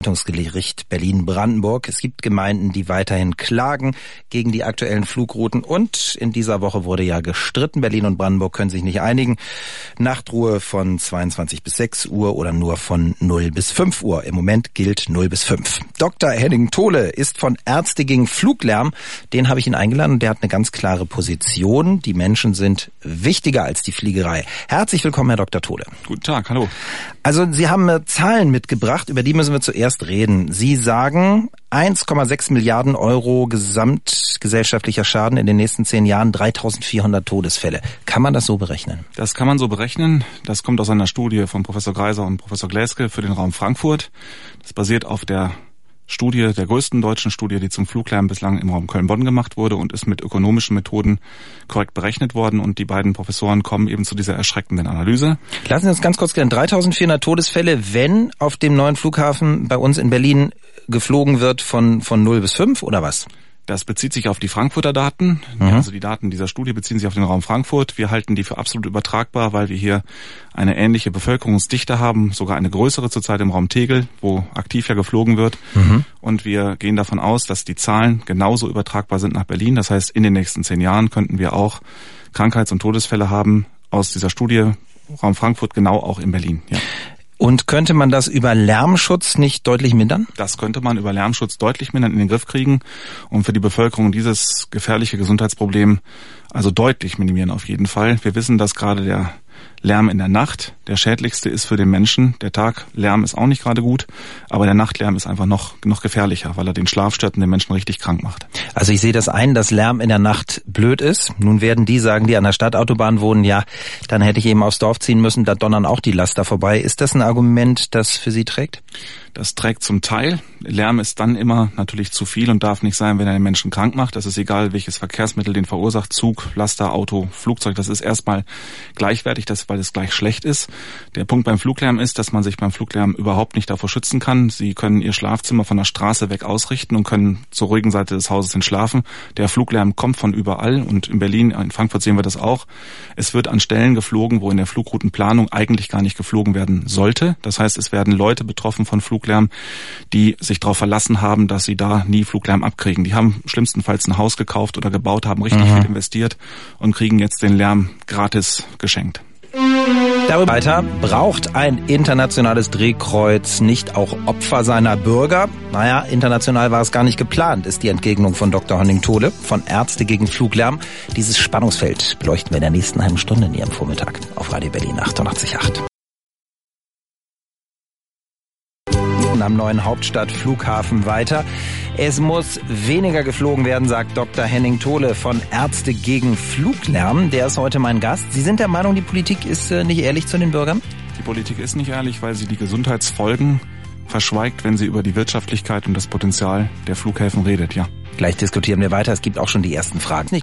Verwaltungsgericht Berlin-Brandenburg. Es gibt Gemeinden, die weiterhin klagen gegen die aktuellen Flugrouten und in dieser Woche wurde ja gestritten. Berlin und Brandenburg können sich nicht einigen. Nachtruhe von 22 bis 6 Uhr oder nur von 0 bis 5 Uhr. Im Moment gilt 0 bis 5. Dr. Henning Tole ist von Ärzte gegen Fluglärm. Den habe ich ihn eingeladen und der hat eine ganz klare Position. Die Menschen sind wichtiger als die Fliegerei. Herzlich willkommen, Herr Dr. Tole. Guten Tag, hallo. Also Sie haben Zahlen mitgebracht, über die müssen wir zuerst reden. Sie sagen 1,6 Milliarden Euro gesamtgesellschaftlicher Schaden in den nächsten 10 Jahren, 3.400 Todesfälle. Kann man das so berechnen? Das kann man so berechnen. Das kommt aus einer Studie von Professor Greiser und Professor Gläske für den Raum Frankfurt. Das basiert auf der Studie, der größten deutschen Studie, die zum Fluglärm bislang im Raum Köln-Bonn gemacht wurde und ist mit ökonomischen Methoden korrekt berechnet worden. Und die beiden Professoren kommen eben zu dieser erschreckenden Analyse. Lassen Sie uns ganz kurz klären. 3.400 Todesfälle, wenn auf dem neuen Flughafen bei uns in Berlin geflogen wird von 0 bis 5 oder was? Das bezieht sich auf die Frankfurter Daten. Also die Daten dieser Studie beziehen sich auf den Raum Frankfurt. Wir halten die für absolut übertragbar, weil wir hier eine ähnliche Bevölkerungsdichte haben, sogar eine größere zurzeit im Raum Tegel, wo aktiv ja geflogen wird. Und wir gehen davon aus, dass die Zahlen genauso übertragbar sind nach Berlin. Das heißt, in den nächsten 10 Jahren könnten wir auch Krankheits- und Todesfälle haben aus dieser Studie Raum Frankfurt, genau auch in Berlin. Ja. Und könnte man das über Lärmschutz nicht deutlich mindern? Das könnte man über Lärmschutz deutlich mindern, in den Griff kriegen und für die Bevölkerung dieses gefährliche Gesundheitsproblem also deutlich minimieren auf jeden Fall. Wir wissen, dass gerade der Lärm in der Nacht der schädlichste ist für den Menschen. Der Taglärm ist auch nicht gerade gut, aber der Nachtlärm ist einfach noch gefährlicher, weil er den Schlaf stört und den Menschen richtig krank macht. Also ich sehe das ein, dass Lärm in der Nacht blöd ist. Nun werden die sagen, die an der Stadtautobahn wohnen, ja, dann hätte ich eben aufs Dorf ziehen müssen, da donnern auch die Laster vorbei. Ist das ein Argument, das für Sie trägt? Das trägt zum Teil. Lärm ist dann immer natürlich zu viel und darf nicht sein, wenn er den Menschen krank macht. Das ist egal, welches Verkehrsmittel den verursacht. Zug, Laster, Auto, Flugzeug. Das ist erstmal gleichwertig, weil es gleich schlecht ist. Der Punkt beim Fluglärm ist, dass man sich beim Fluglärm überhaupt nicht davor schützen kann. Sie können Ihr Schlafzimmer von der Straße weg ausrichten und können zur ruhigen Seite des Hauses hin schlafen. Der Fluglärm kommt von überall und in Berlin, in Frankfurt sehen wir das auch. Es wird an Stellen geflogen, wo in der Flugroutenplanung eigentlich gar nicht geflogen werden sollte. Das heißt, es werden Leute betroffen von Fluglärm, die sich darauf verlassen haben, dass sie da nie Fluglärm abkriegen. Die haben schlimmstenfalls ein Haus gekauft oder gebaut, haben richtig viel investiert und kriegen jetzt den Lärm gratis geschenkt. Darüber weiter, braucht ein internationales Drehkreuz nicht auch Opfer seiner Bürger? Naja, international war es gar nicht geplant, ist die Entgegnung von Dr. Henning Tole von Ärzte gegen Fluglärm. Dieses Spannungsfeld beleuchten wir in der nächsten halben Stunde in Ihrem Vormittag auf Radio Berlin 88.8. Am neuen Hauptstadtflughafen weiter. Es muss weniger geflogen werden, sagt Dr. Henning Tole von Ärzte gegen Fluglärm. Der ist heute mein Gast. Sie sind der Meinung, die Politik ist nicht ehrlich zu den Bürgern? Die Politik ist nicht ehrlich, weil sie die Gesundheitsfolgen verschweigt, wenn sie über die Wirtschaftlichkeit und das Potenzial der Flughäfen redet, ja. Gleich diskutieren wir weiter. Es gibt auch schon die ersten Fragen.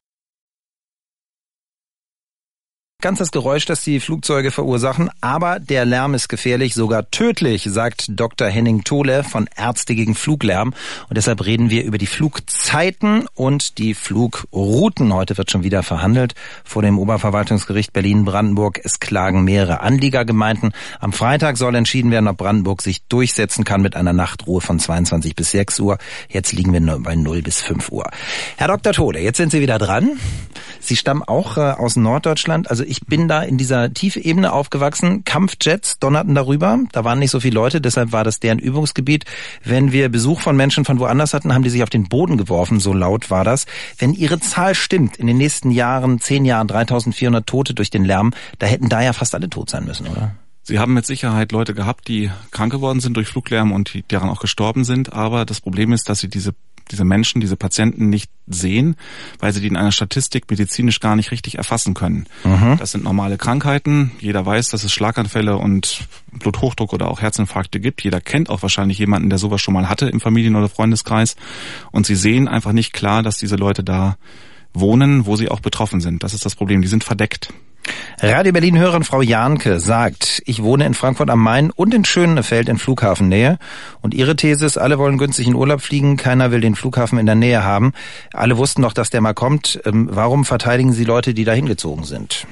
Ganz das Geräusch, das die Flugzeuge verursachen, aber der Lärm ist gefährlich, sogar tödlich, sagt Dr. Henning Tole von Ärzte gegen Fluglärm. Und deshalb reden wir über die Flugzeiten und die Flugrouten. Heute wird schon wieder verhandelt vor dem Oberverwaltungsgericht Berlin-Brandenburg. Es klagen mehrere Anliegergemeinden. Am Freitag soll entschieden werden, ob Brandenburg sich durchsetzen kann mit einer Nachtruhe von 22 bis 6 Uhr. Jetzt liegen wir bei 0 bis 5 Uhr. Herr Dr. Tole, jetzt sind Sie wieder dran. Sie stammen auch aus Norddeutschland. Also ich bin da in dieser tiefen Ebene aufgewachsen. Kampfjets donnerten darüber. Da waren nicht so viele Leute, deshalb war das deren Übungsgebiet. Wenn wir Besuch von Menschen von woanders hatten, haben die sich auf den Boden geworfen. So laut war das. Wenn Ihre Zahl stimmt, in den nächsten Jahren, 10 Jahren, 3.400 Tote durch den Lärm, da hätten da ja fast alle tot sein müssen, oder? Sie haben mit Sicherheit Leute gehabt, die krank geworden sind durch Fluglärm und die daran auch gestorben sind. Aber das Problem ist, dass sie diese Menschen, diese Patienten nicht sehen, weil sie die in einer Statistik medizinisch gar nicht richtig erfassen können. Das sind normale Krankheiten. Jeder weiß, dass es Schlaganfälle und Bluthochdruck oder auch Herzinfarkte gibt. Jeder kennt auch wahrscheinlich jemanden, der sowas schon mal hatte im Familien- oder Freundeskreis. Und sie sehen einfach nicht klar, dass diese Leute da wohnen, wo sie auch betroffen sind. Das ist das Problem. Die sind verdeckt. Radio Berlin-Hörerin Frau Jahnke sagt, ich wohne in Frankfurt am Main und in Schönefeld in Flughafennähe. Und ihre These ist, alle wollen günstig in Urlaub fliegen, keiner will den Flughafen in der Nähe haben. Alle wussten doch, dass der mal kommt. Warum verteidigen Sie Leute, die da hingezogen sind?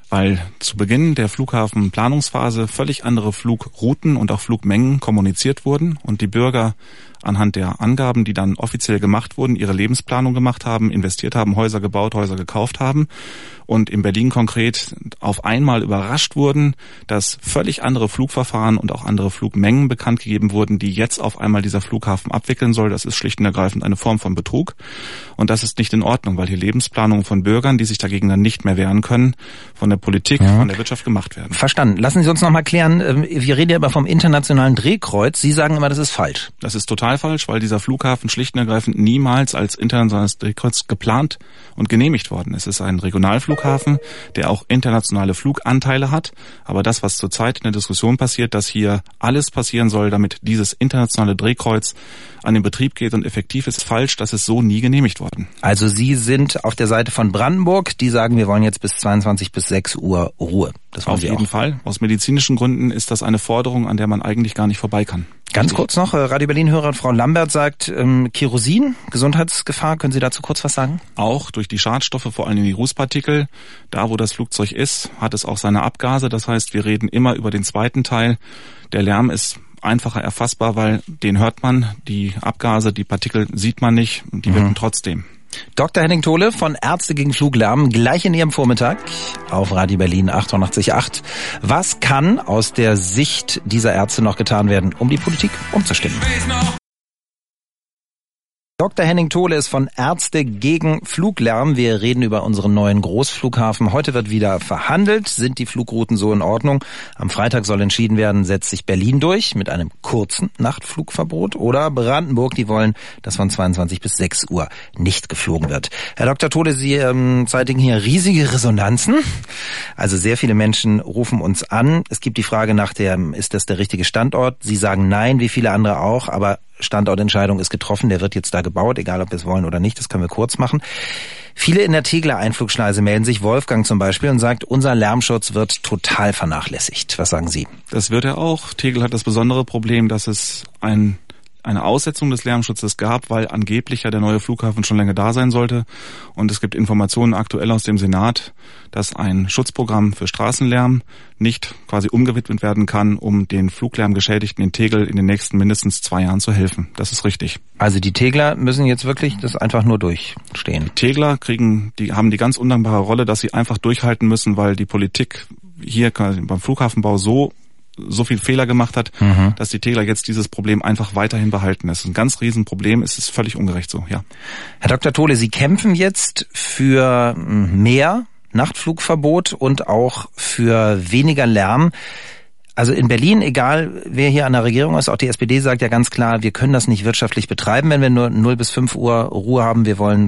Weil zu Beginn der Flughafenplanungsphase völlig andere Flugrouten und auch Flugmengen kommuniziert wurden und die Bürger anhand der Angaben, die dann offiziell gemacht wurden, ihre Lebensplanung gemacht haben, investiert haben, Häuser gebaut, Häuser gekauft haben und in Berlin konkret auf einmal überrascht wurden, dass völlig andere Flugverfahren und auch andere Flugmengen bekannt gegeben wurden, die jetzt auf einmal dieser Flughafen abwickeln soll. Das ist schlicht und ergreifend eine Form von Betrug und das ist nicht in Ordnung, weil hier Lebensplanungen von Bürgern, die sich dagegen dann nicht mehr wehren können, von der Politik, von der Wirtschaft gemacht werden. Verstanden. Lassen Sie uns noch mal klären, wir reden ja immer vom internationalen Drehkreuz. Sie sagen immer, das ist falsch. Das ist total falsch, weil dieser Flughafen schlicht und ergreifend niemals als internationales Drehkreuz geplant und genehmigt worden ist. Es ist ein Regionalflughafen, der auch internationale Fluganteile hat. Aber das, was zurzeit in der Diskussion passiert, dass hier alles passieren soll, damit dieses internationale Drehkreuz an den Betrieb geht und effektiv ist, falsch. Das ist so nie genehmigt worden. Also Sie sind auf der Seite von Brandenburg. Die sagen, wir wollen jetzt bis 22 bis 6 Uhr Ruhe. Das wollen auf Sie jeden auch. Fall. Aus medizinischen Gründen ist das eine Forderung, an der man eigentlich gar nicht vorbei kann. Ganz kurz noch, Radio Berlin-Hörerin Frau Lambert sagt, Kerosin, Gesundheitsgefahr. Können Sie dazu kurz was sagen? Auch durch die Schadstoffe, vor allem die Rußpartikel. Da, wo das Flugzeug ist, hat es auch seine Abgase. Das heißt, wir reden immer über den zweiten Teil. Der Lärm ist einfacher erfassbar, weil den hört man. Die Abgase, die Partikel sieht man nicht. Die wirken trotzdem. Dr. Henning Tole von Ärzte gegen Fluglärm, gleich in Ihrem Vormittag auf Radio Berlin 88.8. Was kann aus der Sicht dieser Ärzte noch getan werden, um die Politik umzustimmen? Dr. Henning Tole ist von Ärzte gegen Fluglärm. Wir reden über unseren neuen Großflughafen. Heute wird wieder verhandelt. Sind die Flugrouten so in Ordnung? Am Freitag soll entschieden werden, setzt sich Berlin durch mit einem kurzen Nachtflugverbot oder Brandenburg, die wollen, dass von 22 bis 6 Uhr nicht geflogen wird. Herr Dr. Tole, Sie zeitigen hier riesige Resonanzen. Also sehr viele Menschen rufen uns an. Es gibt die Frage nach ist das der richtige Standort? Sie sagen nein, wie viele andere auch, aber Standortentscheidung ist getroffen, der wird jetzt da gebaut, egal ob wir es wollen oder nicht, das können wir kurz machen. Viele in der Tegeler Einflugschneise melden sich, Wolfgang zum Beispiel, und sagt, unser Lärmschutz wird total vernachlässigt. Was sagen Sie? Das wird er auch. Tegel hat das besondere Problem, dass es eine Aussetzung des Lärmschutzes gab, weil angeblich ja der neue Flughafen schon länger da sein sollte. Und es gibt Informationen aktuell aus dem Senat, dass ein Schutzprogramm für Straßenlärm nicht quasi umgewidmet werden kann, um den Fluglärmgeschädigten in Tegel in den nächsten mindestens 2 Jahren zu helfen. Das ist richtig. Also die Tegler müssen jetzt wirklich das einfach nur durchstehen. Die Tegler haben die ganz undankbare Rolle, dass sie einfach durchhalten müssen, weil die Politik hier beim Flughafenbau so viel Fehler gemacht hat, dass die Tegler jetzt dieses Problem einfach weiterhin behalten. Das ist ein ganz Riesenproblem, es ist völlig ungerecht so, ja. Herr Dr. Tole, Sie kämpfen jetzt für mehr Nachtflugverbot und auch für weniger Lärm. Also in Berlin, egal wer hier an der Regierung ist, auch die SPD sagt ja ganz klar, wir können das nicht wirtschaftlich betreiben, wenn wir nur 0 bis 5 Uhr Ruhe haben. Wir wollen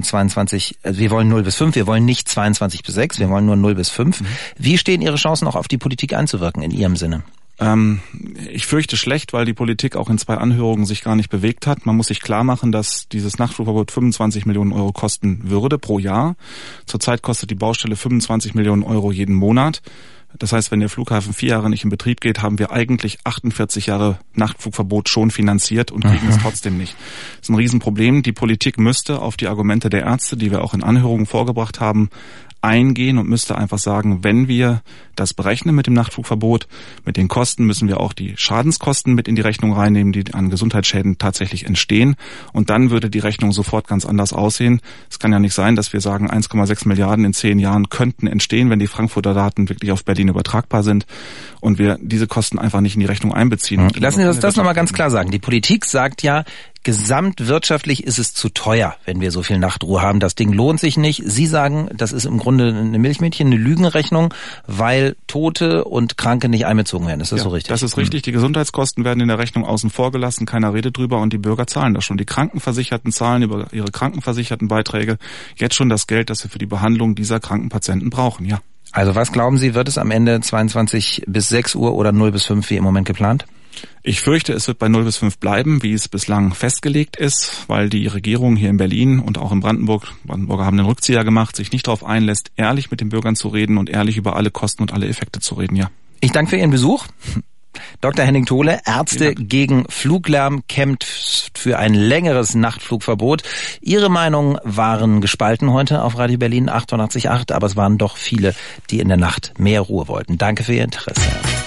0 bis 5, wir wollen nicht 22 bis 6, wir wollen nur 0 bis 5. Wie stehen Ihre Chancen, auch auf die Politik einzuwirken in Ihrem Sinne? Ich fürchte schlecht, weil die Politik auch in 2 Anhörungen sich gar nicht bewegt hat. Man muss sich klar machen, dass dieses Nachtflugverbot 25 Millionen Euro kosten würde pro Jahr. Zurzeit kostet die Baustelle 25 Millionen Euro jeden Monat. Das heißt, wenn der Flughafen 4 Jahre nicht in Betrieb geht, haben wir eigentlich 48 Jahre Nachtflugverbot schon finanziert und kriegen es trotzdem nicht. Das ist ein Riesenproblem. Die Politik müsste auf die Argumente der Ärzte, die wir auch in Anhörungen vorgebracht haben, eingehen und müsste einfach sagen, wenn wir das berechnen mit dem Nachtflugverbot, mit den Kosten, müssen wir auch die Schadenskosten mit in die Rechnung reinnehmen, die an Gesundheitsschäden tatsächlich entstehen. Und dann würde die Rechnung sofort ganz anders aussehen. Es kann ja nicht sein, dass wir sagen, 1,6 Milliarden in 10 Jahren könnten entstehen, wenn die Frankfurter Daten wirklich auf Berlin übertragbar sind und wir diese Kosten einfach nicht in die Rechnung einbeziehen. Lassen Sie uns das nochmal ganz klar sagen. Die Politik sagt ja, gesamtwirtschaftlich ist es zu teuer, wenn wir so viel Nachtruhe haben. Das Ding lohnt sich nicht. Sie sagen, das ist im Grunde eine Milchmädchen, eine Lügenrechnung, weil Tote und Kranke nicht einbezogen werden. Ist das so richtig? Das ist richtig. Die Gesundheitskosten werden in der Rechnung außen vor gelassen. Keiner redet drüber und die Bürger zahlen das schon. Die Krankenversicherten zahlen über ihre Krankenversichertenbeiträge jetzt schon das Geld, das wir für die Behandlung dieser kranken Patienten brauchen. Ja. Also was glauben Sie, wird es am Ende 22 bis 6 Uhr oder 0 bis 5 wie im Moment geplant? Ich fürchte, es wird bei 0 bis 5 bleiben, wie es bislang festgelegt ist, weil die Regierung hier in Berlin und auch in Brandenburger haben den Rückzieher gemacht, sich nicht darauf einlässt, ehrlich mit den Bürgern zu reden und ehrlich über alle Kosten und alle Effekte zu reden, ja. Ich danke für Ihren Besuch. Dr. Henning Tole, Ärzte gegen Fluglärm, kämpft für ein längeres Nachtflugverbot. Ihre Meinungen waren gespalten heute auf Radio Berlin 88.8, aber es waren doch viele, die in der Nacht mehr Ruhe wollten. Danke für Ihr Interesse.